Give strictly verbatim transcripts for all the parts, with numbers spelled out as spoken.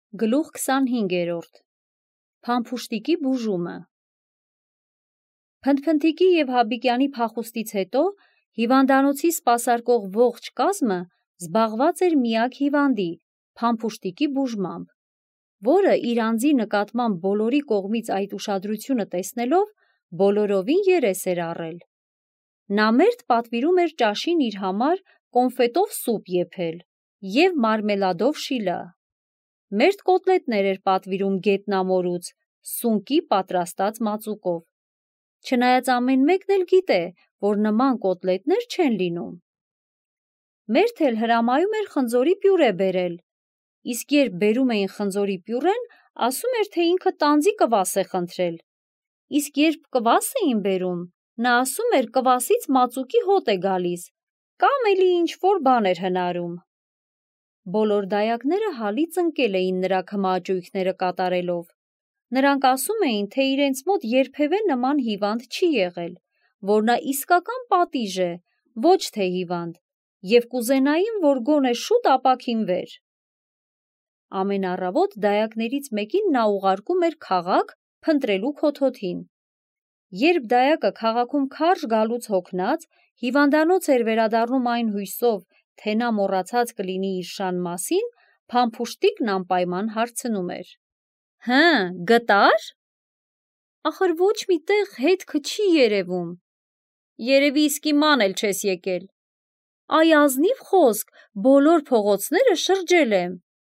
Գլուխ քսանհինգերորդ Փամփուշտիկի բուժումը Փնթփնթիկի և Հաբիկյանի փախուստից հետո հիվանդանոցի սպասարկող ողջ կազմը զբաղված էր միակ հիվանդի՝ Փամփուշտիկի բուժմամբ, որը իր անձի նկատմամբ բոլորի կողմից այդ ուշադրությունը տեսնելով բոլորովին երես էր առել։ Նա մերթ պատվիրում էր ճաշին իր համար կոնֆետով սուպ եփել և մարմելադով շիլա։ Մերթ կոտլետներ էր պատվիրում գետնամորուց սունկի պատրաստած մածուկով, չնայած ամեն մեկն էլ գիտե, որ նման կոտլետներ չեն լինում։ Մերթ էլ հրամայում էր խնձորի պյուրե բերել, իսկ երբ բերում էին խնձորի պյուրեն, ասում էր, թե ինքը տանձի կվաս է խնդրել, իսկ երբ կվաս էին բերում, նա ասում էր կվասից մածուկի հոտ է գալիս, կամ էլի ինչ-որ բան էր հնարում։ Բոլոր դայակները հալից ընկել էին նրա քմահաճույքները կատարելով։ Նրանք ասում էին, թե իրենց մոտ երբևէ նման հիվանդ չի եղել, որ նա իսկական պատիժ է, ոչ թե հիվանդ, և կուզենային, որ գոնե շուտ ապաքինվեր։ Ամեն առավոտ դայակներից մեկին նա ուղարկում էր քաղաք փնտրելու քոթոթին։ Երբ դայակը քաղաքում քարշ գալուց հոգնած, հիվանդանոց էր վերադառնում այն հույսով, թե նա մոռացած կլինի իր շան մասին, Փամփուշտիկն անպայման հարցնում էր. «Հը, գտա՞ր»։ «Ախր ոչ մի տեղ հետքը չի երևում»։ «Երևի իսկիման էլ չես եկել»։ «Այ ազնիվ խոսք, բոլոր փողոցները շրջել եմ»։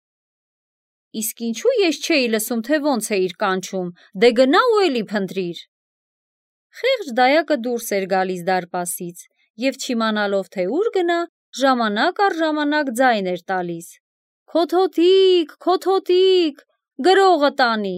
«Իսկ ինչու ես չէի լսում, թե ոնց էիր կանչում, դե գնա ու էլի փնտրիր»։ Խեղճ դայակը դուրս էր գալիս դարպասից և չիմանալով, թե ուր գնա, ժամանակ առ ժամանակ ձայն էր տալիս. «Քոթոթիկ, քոթոթիկ, գրողը տանի»։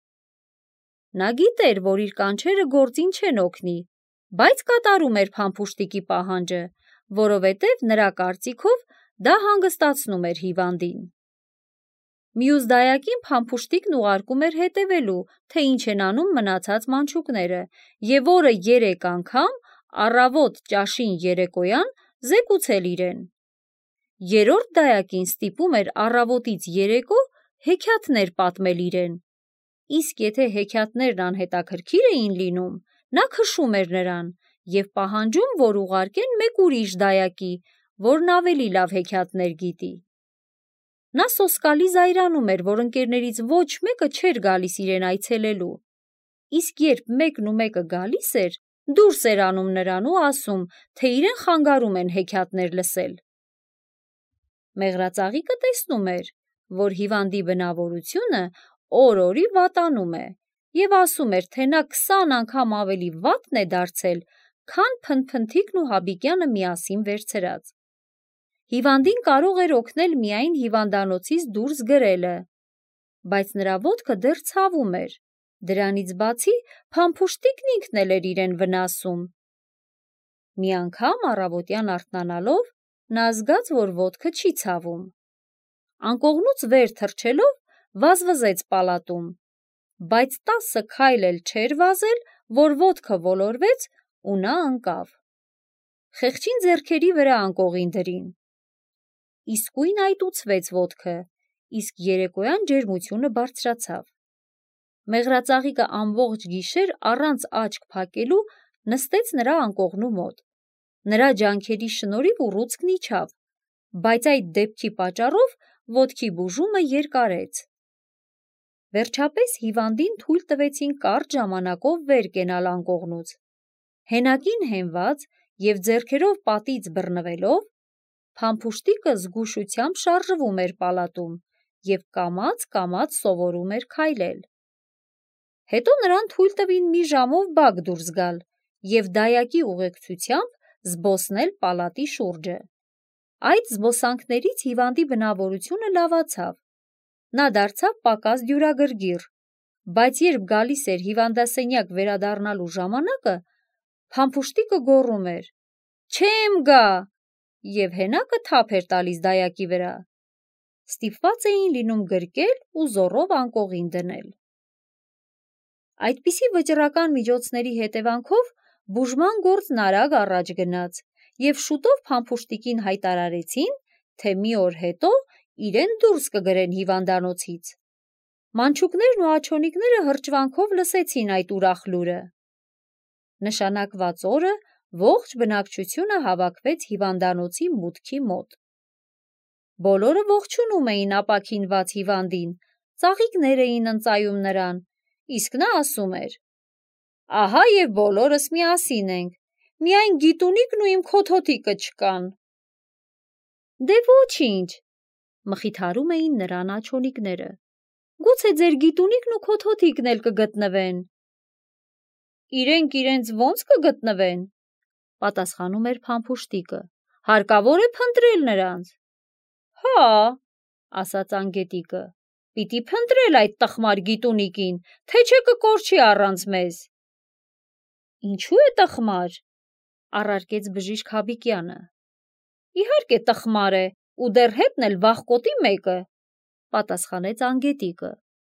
Նա գիտեր, որ իր կանչերը գործին չեն օգնի, բայց կատարում էր Փամփուշտիկի պահանջը, որովհետև նրա կարծիքով դա հանգստացնում էր հիվանդին։ Մյուս դայակին Փամփուշտիկն ուղարկում էր հետևելու, թե ինչ են անում մնացած մանչուկները, և օրը երեք անգամ, առավոտ, ճաշին, երեկոյան, զեկուցել իրեն։ Երրորդ դայակին ստիպում էր առավոտից երեկո հեքիաթներ պատմել իրեն, իսկ եթե հեքիաթներն անհետաքրքիր էին լինում, նա քշում էր նրան և պահանջում, որ ուղարկեն մեկ ուրիշ դայակի, որն ավելի լավ հեքիաթներ գիտի։ Նա սոսկալի զայրանում էր, որ ընկերներից ոչ մեկը չէր գալիս իրեն այցելելու, իսկ երբ մեկն ու մեկը գալիս էր, դուրս էր անում նրան ու ասում, թե իրեն խանգարում են հեքիաթներ լսել։ Մեղրածաղիկը տեսնում էր, որ հիվանդի բնավորությունը օր-օրի վատանում է, և ասում էր, թե նա քսան անգամ ավելի վատն է դարձել, քան Փնթփնթիկն ու Հաբիկյանը միասին վերցրած։ Հիվանդին կարող էր օգնել միայն հիվանդանոցից դուրս գրելը, բայց նրա ոտքը դեռ ցավում էր, դրանից բացի Փամփուշտիկն ինքն էլ էր իրեն վնասում։ Մի անգամ առավոտյան արթնանալով, նա զգաց, որ ոտքը չի ցավում։ Անկողնուց վեր թռչելով, վազվզեց պալատում, բայց տասը քայլ էլ չէր վազել, որ ոտքը ոլորվեց ու նա ընկավ։ Խեղճին ձեռքերի վրա անկողին դրին։ Իսկույն այտուցվեց ոտքը, իսկ երեկոյան ջերմությունը բարձրացավ։ Մեղրածաղիկը ամբողջ գիշեր առանց աչք փակելու նստեց նրա անկողնու մոտ։ Նրա ջանքերի շնորհիվ ուռուցքն իջավ, բայց այդ դեպքի պատճառով ոտքի բուժումը երկարեց։ Վերջապես հիվանդին թույլ տվեցին կարճ ժամանակով վեր կենալ անկողնուց։ Հենակին հենված և ձեռքերով պատից բռնվելով, Փամփուշտիկը զգուշությամբ շարժվում էր պալատում և կամաց-կամաց սովորում էր քայլել։ Հետո նրան թույլ տվին մի ժամով բակ դուրս գալ և դայակի ուղեկցությամբ զբոսնել պալատի շուրջը։ Այդ զբոսանքներից հիվանդի բնավորությունը լավացավ։ Նա դարձավ պակաս դյուրագրգիռ, բայց երբ գալիս էր հիվանդասենյակ վերադառնալու ժամանակը, Փամփուշտիկը գոռում էր. «Չեմ գա» և հենակը թափ էր տալիս դայակի վրա։ Ստիպված էին լինում գրկել ու զոռով անկողին դնել։ Այդպիսի վճռական միջոցների հետևանքով բուժման գործն արագ առաջ գնաց, և շուտով Փամփուշտիկին հայտարարեցին, թե մի օր հետո իրեն դուրս կգրեն հիվանդանոցից։ Մանչուկներն ու աջոնիկները հրճվանքով լսեցին այդ ուրախ լուրը։ Նշանակված օրը ողջ բնակչությունը հավաքվեց հիվանդանոցի մուտքի մոտ։ Բոլորը ողջունում էին ապաքինված հիվանդին, ծաղիկներ էին ընծայում նրան, իսկ նա ասում էր. «Ահա և բոլորս միասին ենք, միայն գիտունիկն ու իմ քոթոթիկը չկան»։ «Դե ոչինչ», մխիթարում էին նրան աջոնիկները, «գուցե ձեր գիտունիկն ու քոթոթիկն էլ կգտնվեն»։ «Իրենք իրենց ո՞նց կգտնվեն», պատասխանում էր փամփուշտիկը, «հարկավոր է փնտրել նրանց»։ «Հա», ասաց անգետիկը, «պիտի փնտրել այդ տխմար գիտունիկին, թե չէ կկորչի առանց մեզ»։ «Ինչու է տխմար», առարկեց բժիշկ Հաբիկյանը։ «Իհարկե տխմար է, ու դեռ հետն էլ վախկոտի մեկը», պատասխանեց անգետիկը։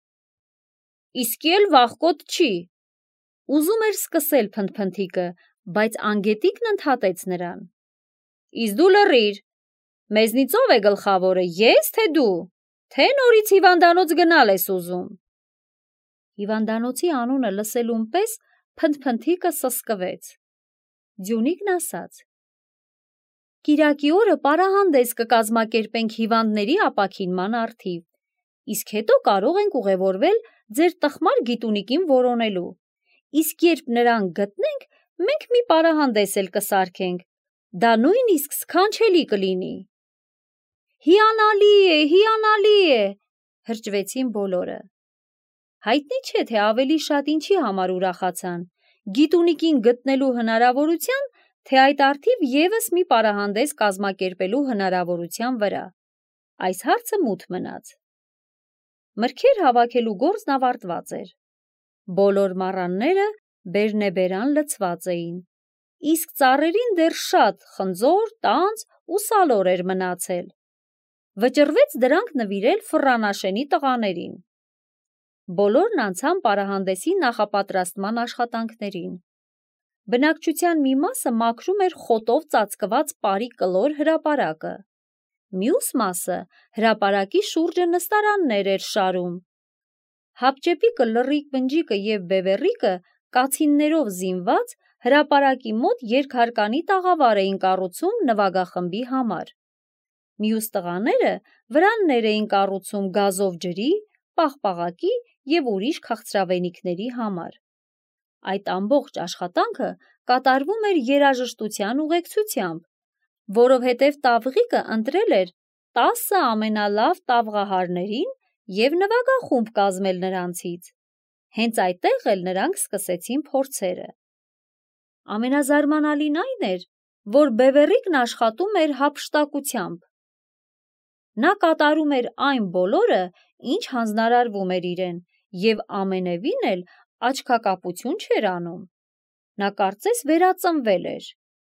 «Իսկի էլ վախկոտ չի», ուզում էր սկսել փնթփնթիկը, բայց անգետիկն ընդհատեց նրան։ «Իսկ դու լռիր, մեզնից ով է գլխավորը, ես թե դու, թե նորից հիվանդանոց գնալ ես ուզում»։ Հիվանդանոցի անունը լսելուն պես փնթփնթիկը սսկվեց։ Ձյունիկն ասաց. «Կիրակի օրը պարահանդես կկազմակերպենք հիվանդների ապաքինման առթիվ, իսկ հետո կարող ենք ուղևորվել ձեր տխմար գիտունիկին որոնելու, իսկ երբ նրան գտնենք, մենք մի պարահանդես էլ կսարքենք, դա նույնիսկ սքանչելի կլինի»։ «Հիանալի է, հիանալի է», հրճվեցին բոլորը։ Հայտնի չէ, թե ավելի շատ ինչի համար ուրախացան՝ գիտունիկին գտնելու հնարավորության, թե այդ առթիվ ևս մի պարահանդես կազմակերպելու հնարավորության վրա։ Այս հարցը մութ մնաց։ Մրգեր հավաքելու գործն ավարտված էր։ Բոլոր մառանները բերնեբերան լցված էին, իսկ ծառերին դեռ շատ խնձոր, տանձ ու սալոր էր մնացել։ Վճռվեց դրանք նվիրել Ֆռռանաշենի տղաներին։ Բոլորն անցան պարահանդեսի նախապատրաստման աշխատանքներին։ Բնակչության մի մասը մաքրում էր խոտով ծածկված պարի կլոր հրապարակը, մյուս մասը հրապարակի շուրջը նստարաններ էր շարում։ Հապճեպիկը, լռիկ բնջիկը և բևեռիկը կացիններով զինված հրապարակի մոտ երկհարկանի տաղավար էին կառուցում նվագախմբի համար։ Մյուս տղաները վրաններ էին կառուցում գազով ջրի, պաղպաղակի և ուրիշ քաղցրավենիքների համար։ Այդ ամբողջ աշխատանքը կատարվում էր երաժշտության ուղեկցությամբ, որովհետև տավղիկը ընտրել էր տասը ամենալավ տավղահարներին և նվագախումբ կազմել նրանցից։ Հենց այդտեղ էլ նրանք սկսեցին փորձերը։ Ամենազարմանալին այն էր, որ բևեռիկն աշխատում էր հափշտակությամբ։ Նա կատարում էր այն բոլորը, ինչ հանձնարարվում էր իրեն, և ամենևին էլ աչքակապություն չէր անում։ Նա կարծես վերածնվել էր։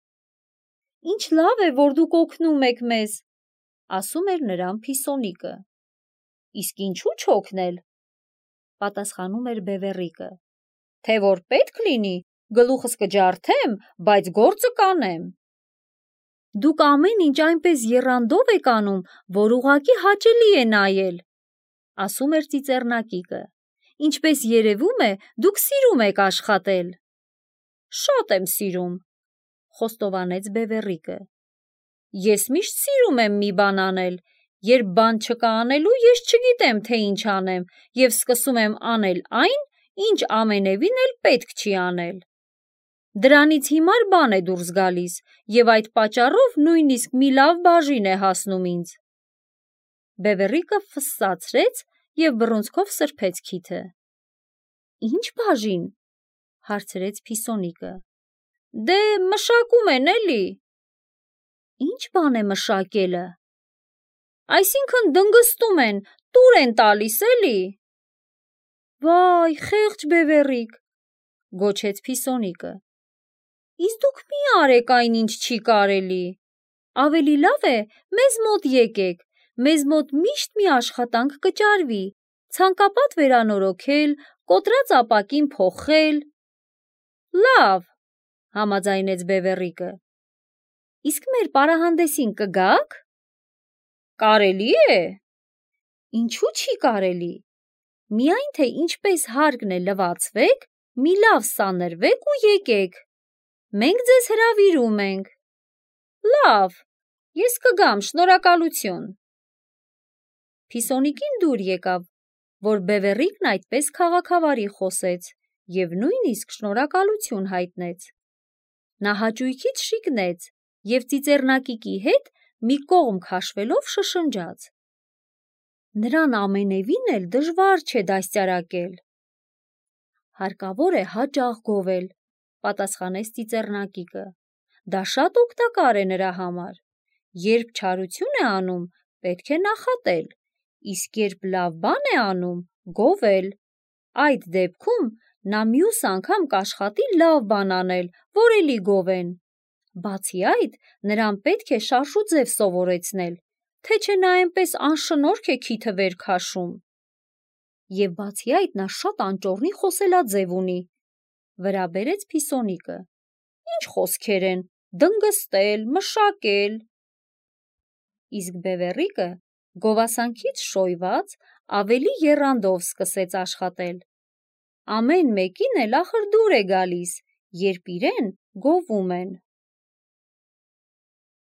«Ինչ լավ է, որ դուք օգնում եք մեզ», ասում էր նրան Փիսոնիկը։ «Իսկ ինչու չօգնել», պատասխանում էր բևեռիկը, «թե որ պետք լինի, գլուխս կջարդեմ, բայց գործը կանեմ»։ «Դուք ամեն ինչ այնպես եռանդով եք անում, որ ուղղակի հաճելի է նայել», ասում էր ծիծեռնակիկը, «ինչպես երևում է, դուք սիրում եք աշխատել»։ «Շատ եմ սիրում», խոստովանեց բևեռիկը։ «Ես միշտ սիրում եմ մի բան անել, երբ բան չկա անելու, ես չգիտեմ, թե ինչ անեմ, և սկսում եմ անել այն, ինչ ամենևին էլ պետք չի անել։ Դրանից հիմար բան է դուրս գալիս, և այդ պատճառով նույնիսկ մի լավ բաժին է հասնում ինձ»։ Բևեռիկը ֆսսացրեց և բռունցքով սրբեց քիթը։ «Ի՞նչ բաժին», հարցրեց Փիսոնիկը։ «Դե մշակում են էլի»։ «Ի՞նչ բան է մշակելը»։ «Այսինքն դնգստում են, տուր են տալիս, էլի»։ «Վայ, խեղճ բևեռիկ», գոչեց Փիսոնիկը, «իսկ դուք մի արեք այն, ինչ չի կարելի։ Ավելի լավ է մեզ մոտ եկեք, մեզ մոտ միշտ մի աշխատանք կճարվի, ցանկապատ վերանորոգել, կոտրած ապակին փոխել»։ «Լավ», համաձայնեց բևեռիկը, «իսկ մեր պարահանդեսին կգա՞ք»։ «Կարելի է», Ինչու չի կարելի։ Միայն թե ինչպես հարկն է լվացվեք, մի լավ սանրվեք ու եկեք։ Մենք ձեզ հրավիրում ենք։ Լավ, ես կգամ, շնորհակալություն։ Փիսոնիկին դուր եկավ, որ Բևեռիկն այդպես քաղաքավարի խոսեց և նույնիսկ շնորհակալություն հայտնեց։ Նա հաճույքից շիկնեց և ծիծեռնակիկի հետ մի կողմ քաշվելով շշնջաց. Նրան ամենևին էլ դժվար չէ դաստիարակել։ Հարկավոր է հաճախ գովել, պատասխանեց ծիծեռնակիկը։ Դա շատ օգտակար է նրա համար։ Երբ չարություն է անում, պետք է նախատել, իսկ երբ լավ բան է անում, գովել։ Այդ դեպքում նա մյուս անգամ կաշխատի լավ բան անել, որ էլի գովեն։ Բացի այդ, նրան պետք է շարժուձև սովորեցնել, թե չէ նա այնպես անշնորհք է քիթը վեր քաշում։ Եվ բացի այդ նա շատ անճոռնի խոսելաձև ունի, վրա բերեց Փիսոնիկը։ Ինչ խոսքեր են, դնգստել, մշակել։ Իսկ Բևեռիկը գովասանքից շոյված ավելի եռանդով սկսեց աշխատել։ Ամեն մեկին էլ ախր դուր է գալիս, երբ իրեն գովում են։